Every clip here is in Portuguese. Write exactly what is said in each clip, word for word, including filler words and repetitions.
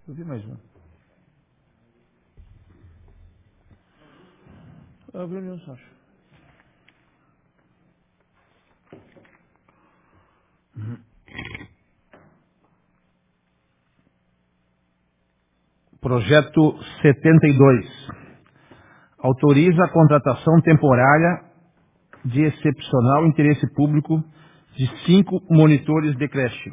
Eu vi mais um. Eu vi um, acho. Projeto setenta e dois. Autoriza a contratação temporária de excepcional interesse público de cinco monitores de creche.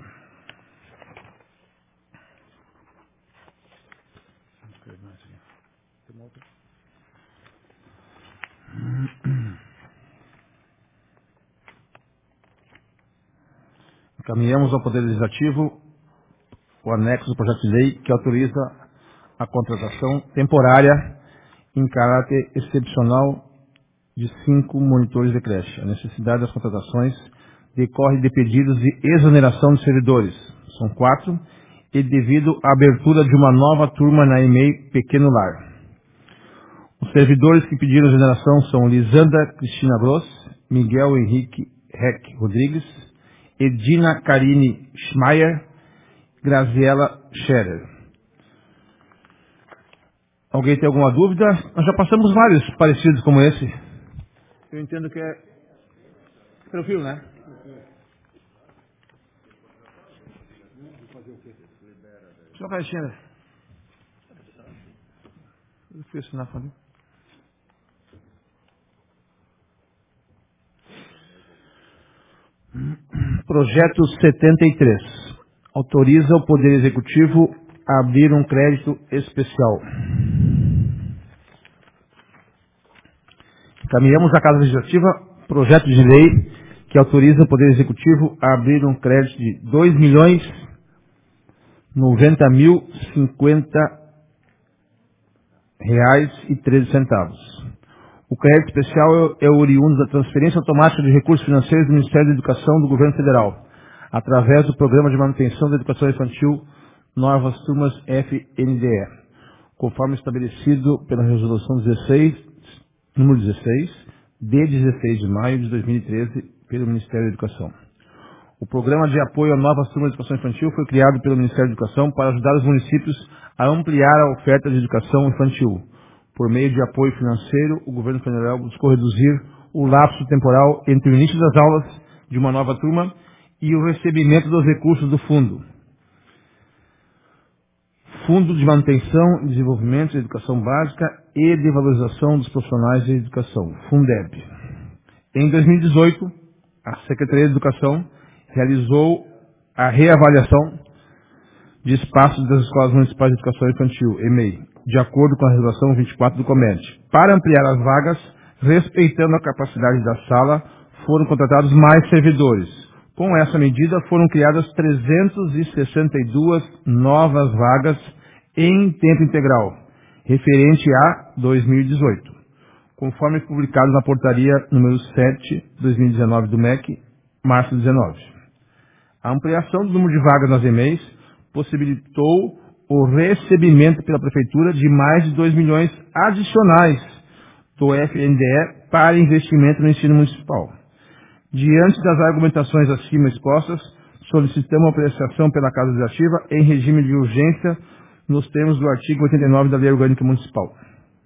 Encaminhamos ao Poder Legislativo o anexo do projeto de lei que autoriza a contratação temporária em caráter excepcional de cinco monitores de creche. A necessidade das contratações decorre de pedidos de exoneração de servidores. São quatro, e devido à abertura de uma nova turma na E M E I Pequeno Lar. Os servidores que pediram exoneração são Lisandra Cristina Gross, Miguel Henrique Reck Rodrigues, Edina Karine Schmeier, Graziela Scherer. Alguém tem alguma dúvida? Nós já passamos vários parecidos como esse. Eu entendo que é tranquilo, né? Só caixinha, né? Eu fui assinar para mim. Projeto setenta e três. Autoriza o Poder Executivo a abrir um crédito especial. Encaminhamos à Casa Legislativa projeto de lei que autoriza o Poder Executivo a abrir um crédito de dois milhões noventa mil cinquenta reais e treze centavos. O crédito especial é oriundo da transferência automática de recursos financeiros do Ministério da Educação do Governo Federal, através do Programa de Manutenção da Educação Infantil Novas Turmas F N D E, conforme estabelecido pela Resolução dezesseis, número dezesseis, de dezesseis de maio de dois mil e treze, pelo Ministério da Educação. O Programa de Apoio a Novas Turmas de Educação Infantil foi criado pelo Ministério da Educação para ajudar os municípios a ampliar a oferta de educação infantil. Por meio de apoio financeiro, o Governo Federal buscou reduzir o lapso temporal entre o início das aulas de uma nova turma e o recebimento dos recursos do Fundo. Fundo de Manutenção e Desenvolvimento da Educação Básica e de Valorização dos Profissionais de Educação, Fundeb. Em dois mil e dezoito, a Secretaria de Educação realizou a reavaliação de espaços das Escolas Municipais de Educação Infantil, E M E I, de acordo com a Resolução vinte e quatro do COMED. Para ampliar as vagas, respeitando a capacidade da sala, foram contratados mais servidores. Com essa medida, foram criadas trezentas e sessenta e duas novas vagas em tempo integral, referente a dois mil e dezoito, conforme publicado na portaria número sete, dois mil e dezenove do M E C, março de dezenove. A ampliação do número de vagas nas E M E Is possibilitou o recebimento pela Prefeitura de mais de dois milhões adicionais do F N D E para investimento no ensino municipal. Diante das argumentações acima expostas, solicitamos a apreciação pela Casa Legislativa em regime de urgência nos termos do artigo oitenta e nove da Lei Orgânica Municipal.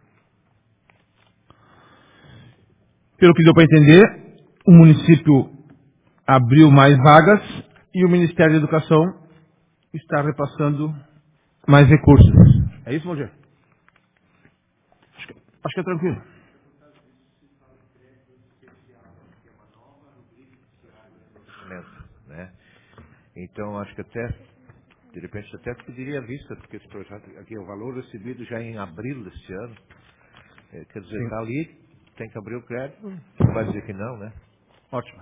Pelo que deu para entender, o município abriu mais vagas e o Ministério da Educação está repassando mais recursos. É isso, Mogi? Acho que, acho que é tranquilo. Né? Então, acho que até, de repente, até pediria vista, porque esse projeto aqui é o valor recebido já em abril deste ano. É, quer dizer, está ali, tem que abrir o crédito, não vai dizer que não, né? Ótimo.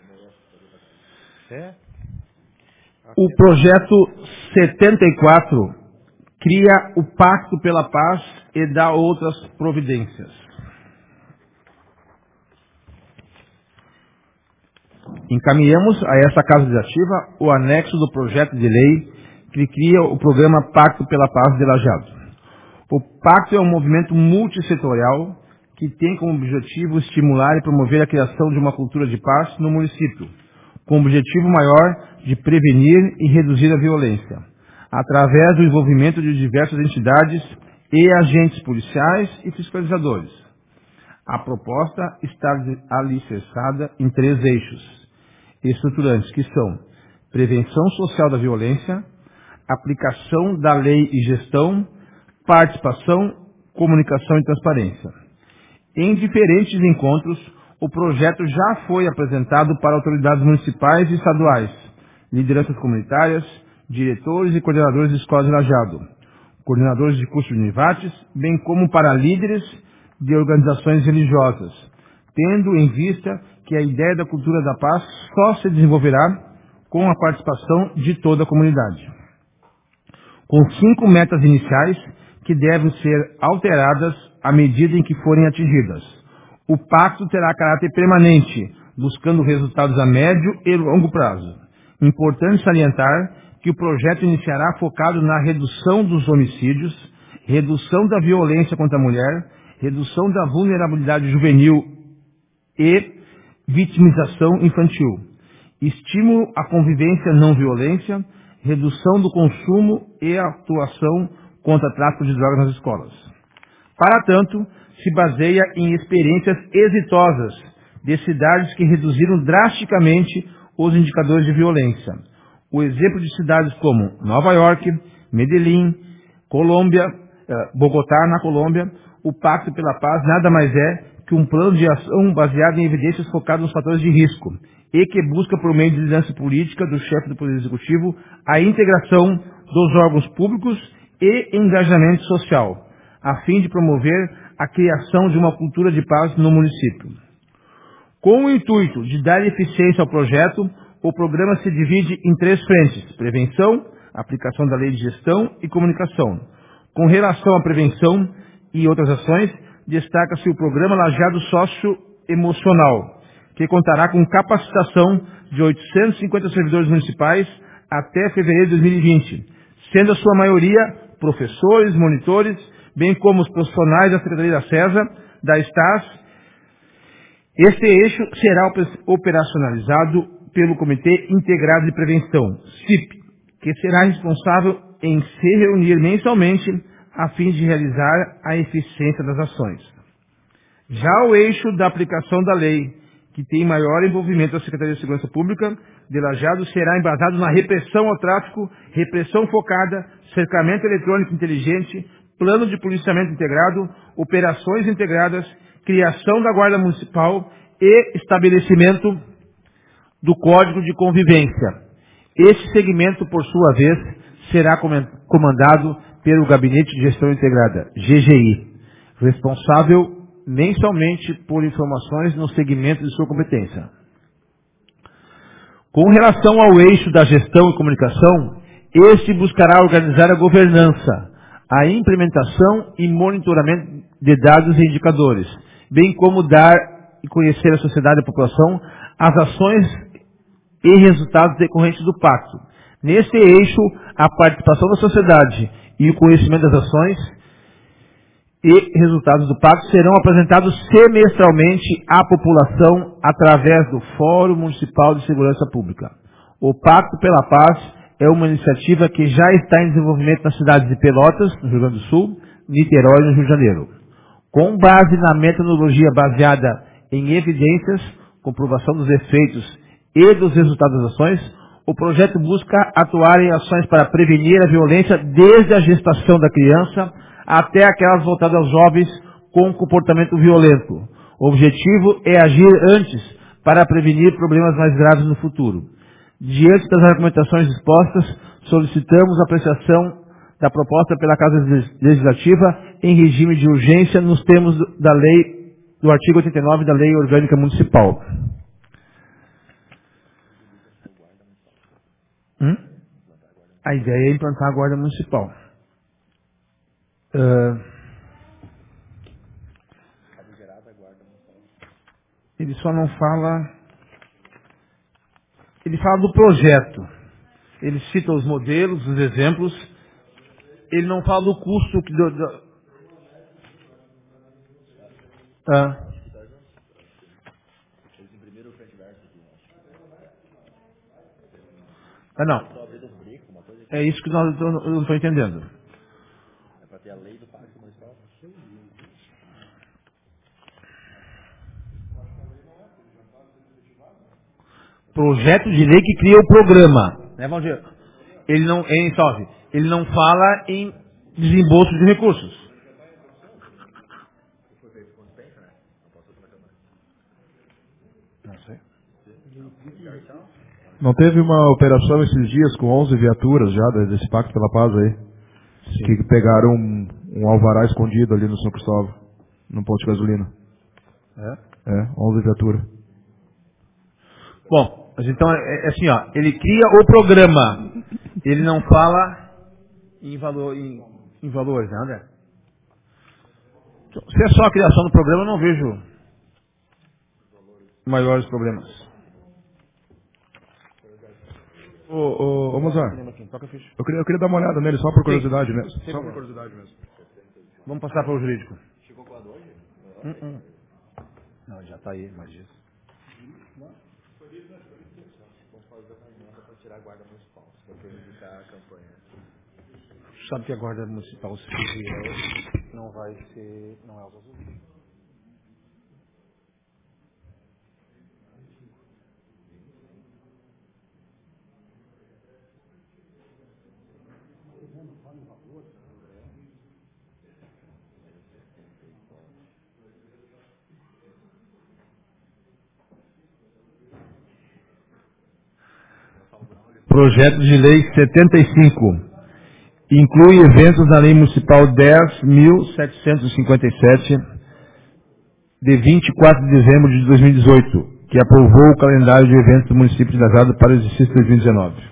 É. O projeto setenta e quatro cria o Pacto pela Paz e dá outras providências. Encaminhamos a esta Casa Legislativa o anexo do projeto de lei que cria o programa Pacto pela Paz de Lajeado. O Pacto é um movimento multissetorial que tem como objetivo estimular e promover a criação de uma cultura de paz no município, com o objetivo maior de prevenir e reduzir a violência. através do envolvimento de diversas entidades e agentes policiais e fiscalizadores. A proposta está alicerçada em três eixos estruturantes, que são prevenção social da violência, aplicação da lei e gestão, participação, comunicação e transparência. Em diferentes encontros, o projeto já foi apresentado para autoridades municipais e estaduais, lideranças comunitárias, diretores e coordenadores de escolas de Lajeado, coordenadores de cursos de Univates, bem como para líderes de organizações religiosas, tendo em vista que a ideia da cultura da paz só se desenvolverá com a participação de toda a comunidade. Com cinco metas iniciais que devem ser alteradas à medida em que forem atingidas. O pacto terá caráter permanente, buscando resultados a médio e longo prazo. Importante salientar que o projeto iniciará focado na redução dos homicídios, redução da violência contra a mulher, redução da vulnerabilidade juvenil e vitimização infantil, estímulo à convivência não violência, redução do consumo e atuação contra o tráfico de drogas nas escolas. Para tanto, se baseia em experiências exitosas de cidades que reduziram drasticamente os indicadores de violência. O exemplo de cidades como Nova York, Medellín, Colômbia, Bogotá, na Colômbia, o Pacto pela Paz nada mais é que um plano de ação baseado em evidências focado nos fatores de risco e que busca, por meio de liderança política do chefe do Poder Executivo, a integração dos órgãos públicos e engajamento social, a fim de promover a criação de uma cultura de paz no município. Com o intuito de dar eficiência ao projeto, o programa se divide em três frentes: prevenção, aplicação da lei de gestão e comunicação. Com relação à prevenção e outras ações, destaca-se o programa Lajeado Socioemocional, que contará com capacitação de oitocentos e cinquenta servidores municipais até fevereiro de dois mil e vinte, sendo a sua maioria professores, monitores, bem como os profissionais da Secretaria da SESA, da STAS. Este eixo será operacionalizado pelo Comitê Integrado de Prevenção, C I P, que será responsável em se reunir mensalmente a fim de realizar a eficiência das ações. Já o eixo da aplicação da lei, que tem maior envolvimento da Secretaria de Segurança Pública de Lajeado, será embasado na repressão ao tráfico, repressão focada, cercamento eletrônico inteligente, plano de policiamento integrado, operações integradas, criação da Guarda Municipal e estabelecimento do Código de Convivência. Este segmento, por sua vez, será comandado pelo Gabinete de Gestão Integrada, G G I, responsável mensalmente por informações no segmento de sua competência. Com relação ao eixo da gestão e comunicação, este buscará organizar a governança, a implementação e monitoramento de dados e indicadores, bem como dar e conhecer à sociedade e à população as ações e resultados decorrentes do pacto. Neste eixo, a participação da sociedade e o conhecimento das ações e resultados do pacto serão apresentados semestralmente à população através do Fórum Municipal de Segurança Pública. O Pacto pela Paz é uma iniciativa que já está em desenvolvimento nas cidades de Pelotas, no Rio Grande do Sul, Niterói, no Rio de Janeiro. Com base na metodologia baseada em evidências, comprovação dos efeitos e dos resultados das ações, o projeto busca atuar em ações para prevenir a violência desde a gestação da criança até aquelas voltadas aos jovens com comportamento violento. O objetivo é agir antes para prevenir problemas mais graves no futuro. Diante das argumentações expostas, solicitamos a apreciação da proposta pela Casa Legislativa em regime de urgência nos termos da lei, do artigo oitenta e nove da Lei Orgânica Municipal. Hum? A ideia é implantar a Guarda Municipal. Uh, ele só não fala... Ele fala do projeto. Ele cita os modelos, os exemplos. Ele não fala do custo que... Do, do, ah. ah, não. É isso que nós, eu não estou entendendo. É para ter a lei do Pacto Municipal? Projeto de lei que cria o programa. Né, Valdir? Ele não, em Salve, ele não fala em desembolso de recursos. Não sei. Não teve uma operação esses dias com onze viaturas já desse Pacto pela Paz aí? Sim. Que pegaram um, um alvará escondido ali no São Cristóvão, num posto de gasolina. É? É, onze viaturas. Bom, mas então é, é assim, ó, ele cria o programa. Ele não fala em, valor, em, em valores, né, André? Se é só a criação do programa, eu não vejo maiores problemas. Ô, ô, ô Mozart, Toca a ficha. eu queria, eu queria dar uma olhada nele só por Sim. curiosidade mesmo. Sem Só por problema. curiosidade mesmo. Vamos passar para o jurídico. Chegou com a dois? Hum, hum. Não, já está aí, mais isso. Sabe que a guarda municipal, se vier, não vai ser, não é os azuis. Projeto de Lei setenta e cinco. Inclui eventos na Lei Municipal dez mil setecentos e cinquenta e sete, de vinte e quatro de dezembro de dois mil e dezoito, que aprovou o calendário de eventos do município de Lajeado para o exercício dois mil e dezenove.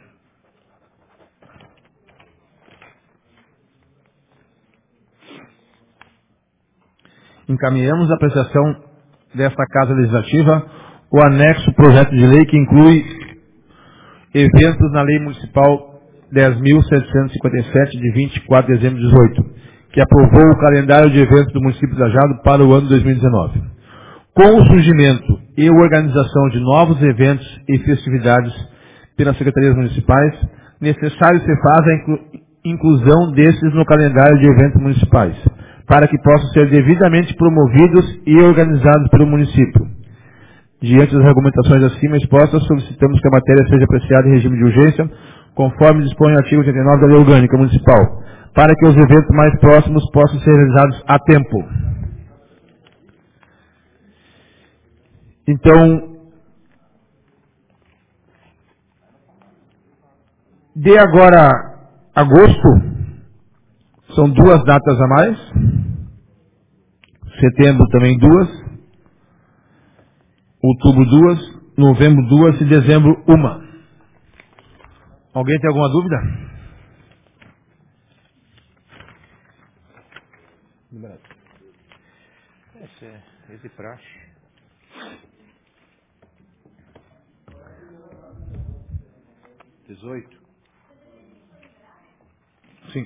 Encaminhamos a apreciação desta Casa Legislativa o anexo projeto de lei que inclui eventos na Lei Municipal dez mil setecentos e cinquenta e sete, de vinte e quatro de dezembro de dois mil e dezoito, que aprovou o calendário de eventos do município de Lajeado para o ano dois mil e dezenove. Com o surgimento e organização de novos eventos e festividades pelas secretarias municipais, necessário se faz a inclu- inclusão desses no calendário de eventos municipais, para que possam ser devidamente promovidos e organizados pelo município. Diante das argumentações acima expostas, solicitamos que a matéria seja apreciada em regime de urgência, conforme dispõe o artigo oitenta e nove da Lei Orgânica Municipal, para que os eventos mais próximos possam ser realizados a tempo. Então, de agora a agosto, são duas datas a mais, setembro também duas, outubro duas, novembro duas e dezembro uma. Alguém tem alguma dúvida? Esse é, esse é praxe. dezoito. Sim.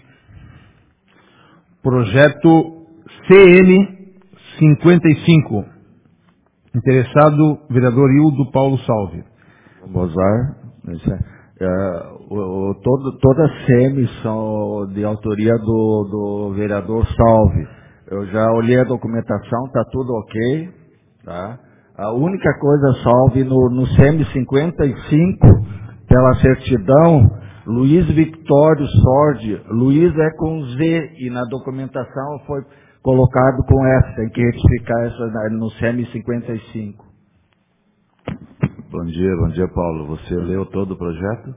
Projeto C N cinquenta e cinco. Interessado, vereador Hildo Paulo Salve. Mozart, isso é, é, o, o, todo, todas as C Ms são de autoria do, do vereador Salve. Eu já olhei a documentação, está tudo ok. Tá? A única coisa, Salve, no, no C M cinquenta e cinco, pela certidão, Luiz Victório Sordi, Luiz é com Z, e na documentação foi colocado com S, tem que retificar essa no C M cinquenta e cinco. Bom dia, bom dia, Paulo. Você leu todo o projeto?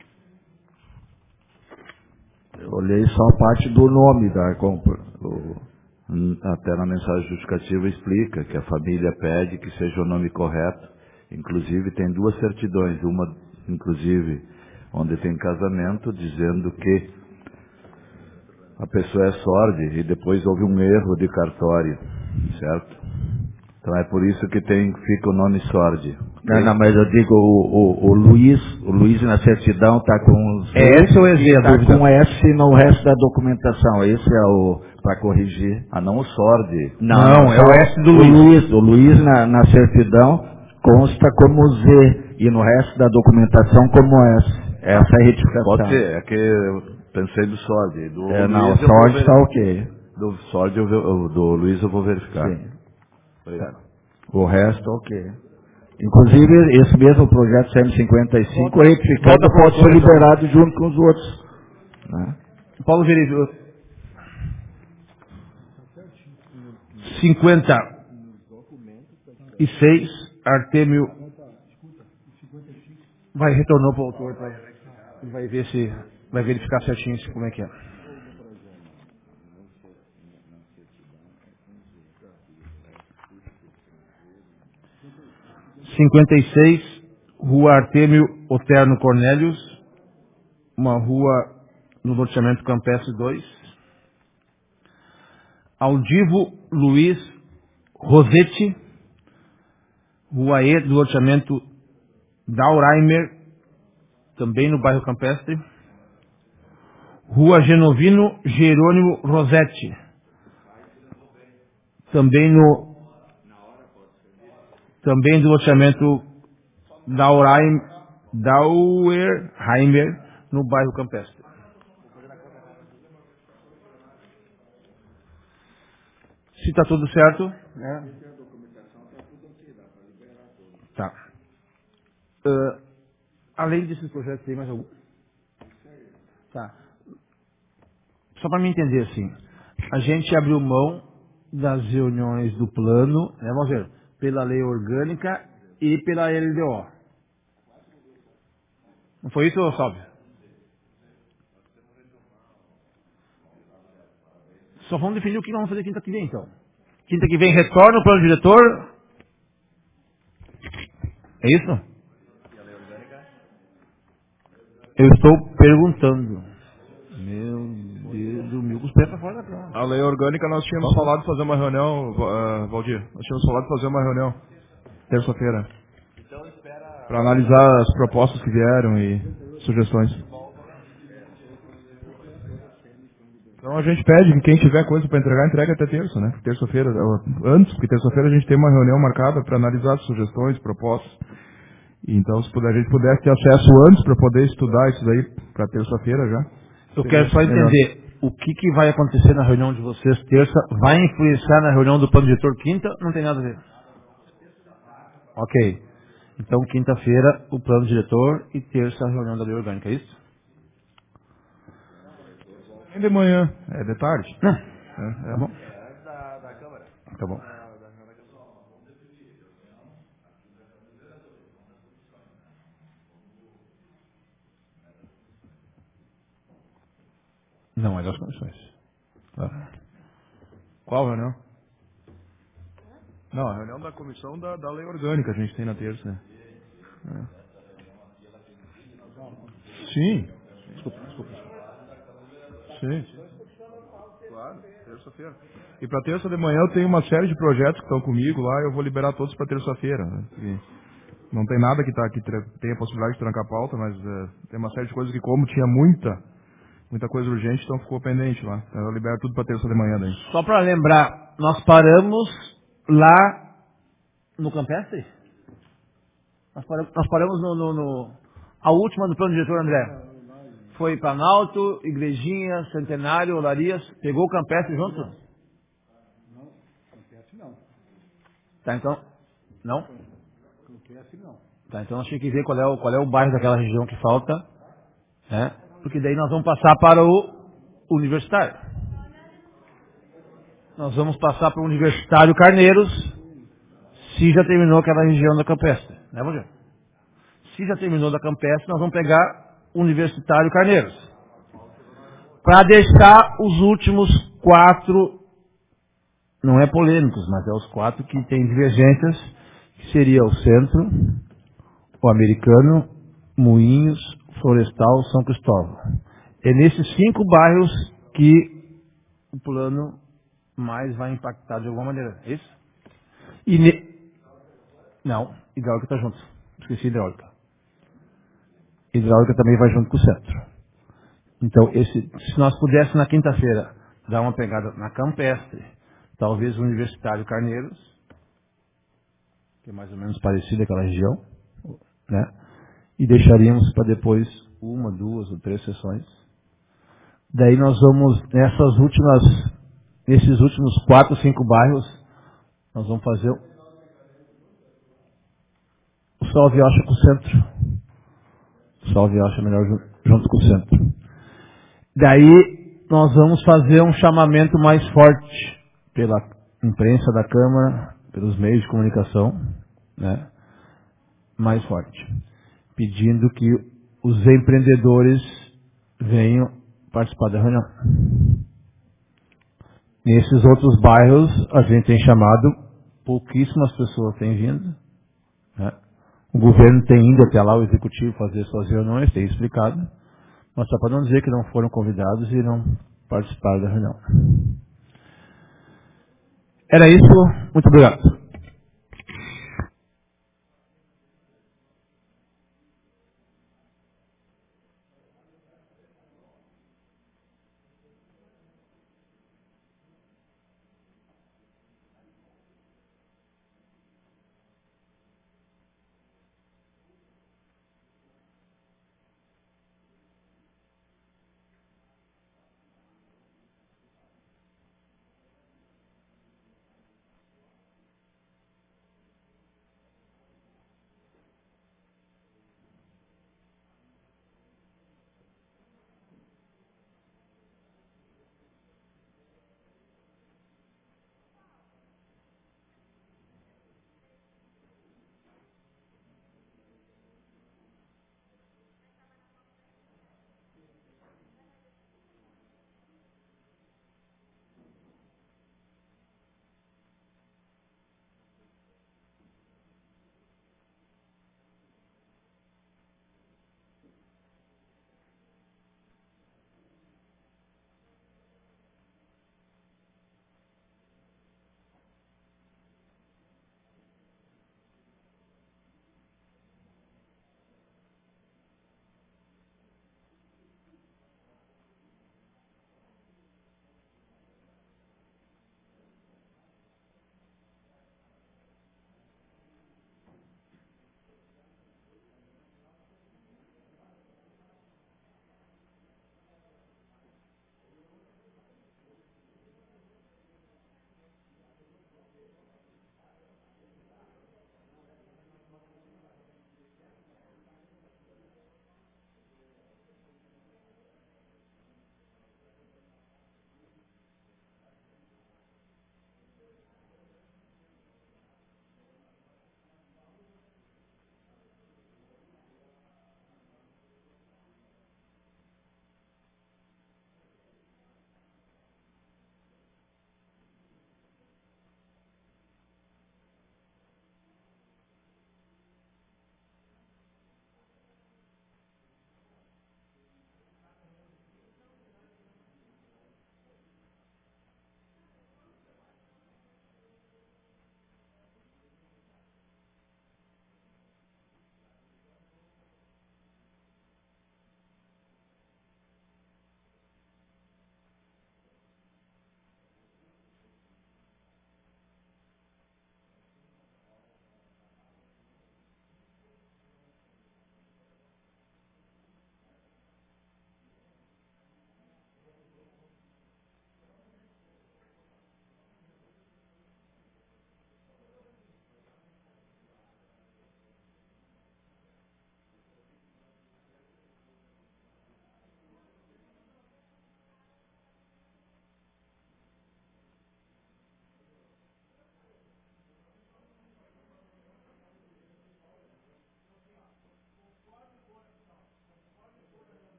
Eu olhei só a parte do nome da compra. O- Até na mensagem justificativa explica que a família pede que seja o nome correto. Inclusive tem duas certidões, uma inclusive onde tem casamento, dizendo que a pessoa é sorde e depois houve um erro de cartório, certo? Então é por isso que tem, fica o nome sorde. Não, não, mas eu digo, o, o, o Luiz, o Luiz na certidão está com Z, É S ou é Z a está dúvida? com S no resto da documentação. Esse é o para corrigir. Ah, não o sorde. Não, é o S do o Luiz. Luiz. O Luiz na, na certidão consta como Z e no resto da documentação como S. Essa é a retificação. Pode ser, é que eu pensei do Sord. Do É, não, Luiz o eu vou Sord ver- está ok. Do Sord eu vou- do Luiz eu vou verificar. Sim. Obrigado. O resto, ok. Inclusive, esse mesmo projeto C M cinquenta e cinco, Volta- retificado, volta pro pode ser autor, então. liberado junto com os outros. Né? Paulo Vereador. cinquenta e seis, Artêmio. Vai, retornou para o autor, vai, vai ver se. Vai verificar certinho se- como é que é. cinquenta e seis, Rua Artêmio Oterno Cornélios, uma rua no loteamento Campestre dois. Aldivo Luiz Rosetti, Rua E do loteamento Dauraimer, também no bairro Campestre. Rua Genovino Jerônimo Rosetti, também no também do loteamento Dauraim, Dauerheimer, no bairro Campestre. Se está tudo certo, né? Tá. Ah, além desses projetos, tem mais algum? Tá. Só para me entender assim, a gente abriu mão das reuniões do plano, né, vamos ver, pela lei orgânica e pela L D O. Não foi isso, Salve? Só vamos definir o que nós vamos fazer quinta que vem, então. Quinta que vem retorna o plano diretor. É isso? Eu estou perguntando. Meu Deus do mil, os pés pra fora da prova. A lei orgânica nós tínhamos falado de fazer uma reunião, uh, Valdir, nós tínhamos falado de fazer uma reunião terça-feira. Para analisar as propostas que vieram e sugestões. Então a gente pede que quem tiver coisa para entregar, entregue até terça, né? Terça-feira, uh, antes, porque terça-feira a gente tem uma reunião marcada para analisar as sugestões, propostas. E então se puder, a gente pudesse ter acesso antes para poder estudar isso daí para terça-feira já. Eu seria quero só melhor. entender o que, que vai acontecer na reunião de vocês terça. Vai influenciar na reunião do plano diretor quinta? Não tem nada a ver. Ok. Então, quinta-feira, o plano diretor e terça, a reunião da lei orgânica, é isso? É de manhã, é de tarde. Não. É, é. Tá bom. Tá bom. Não é das condições. Tá. Qual reunião? Não, a reunião da comissão da, da lei orgânica a gente tem na terça. É. Sim. Desculpa, desculpa. Sim. Claro, terça-feira. E para terça de manhã eu tenho uma série de projetos que estão comigo lá, eu vou liberar todos para terça-feira. Né? E não tem nada que, tá, que tra- tenha a possibilidade de trancar a pauta, mas é, tem uma série de coisas que, como tinha muita, muita coisa urgente, então ficou pendente lá. Então eu libero tudo para terça de manhã daí. Só para lembrar, nós paramos lá no Campestre? Nós paramos, nós paramos no, no, no... A última do plano diretor, André? Foi Planalto, Igrejinha, Centenário, Olarias. Pegou o Campestre junto? Não, Campestre não. Tá, então... Não? Campestre não. Tá, então nós temos que ver qual é, o, qual é o bairro daquela região que falta, né? Porque daí nós vamos passar para o Universitário. Nós vamos passar para o Universitário Carneiros, se já terminou aquela região da Campestre. Né, Valdir? Se já terminou da Campestre, nós vamos pegar o Universitário Carneiros. Para deixar os últimos quatro, não é polêmicos, mas é os quatro que têm divergências, que seria o Centro, o Americano, Moinhos, Florestal, São Cristóvão. É nesses cinco bairros que o plano mais vai impactar de alguma maneira. É isso? E ne... Não, hidráulica está junto. Esqueci hidráulica. Hidráulica também vai junto com o Centro. Então, esse, se nós pudéssemos na quinta-feira dar uma pegada na Campestre, talvez o Universitário Carneiros, que é mais ou menos parecido àquela região, né? E deixaríamos para depois o uma, duas ou três sessões. Daí nós vamos, nessas últimas, nesses últimos quatro, cinco bairros, nós vamos fazer o Salve acha com o centro. O Salve acha melhor junto com o centro. Daí nós vamos fazer um chamamento mais forte pela imprensa da Câmara, pelos meios de comunicação, né? Mais forte, pedindo que os empreendedores venham participar da reunião. Nesses outros bairros, a gente tem chamado, pouquíssimas pessoas têm vindo, né? O governo tem ido até lá, o executivo, fazer suas reuniões, tem explicado, mas só para não dizer que não foram convidados e não participaram da reunião. Era isso, muito obrigado.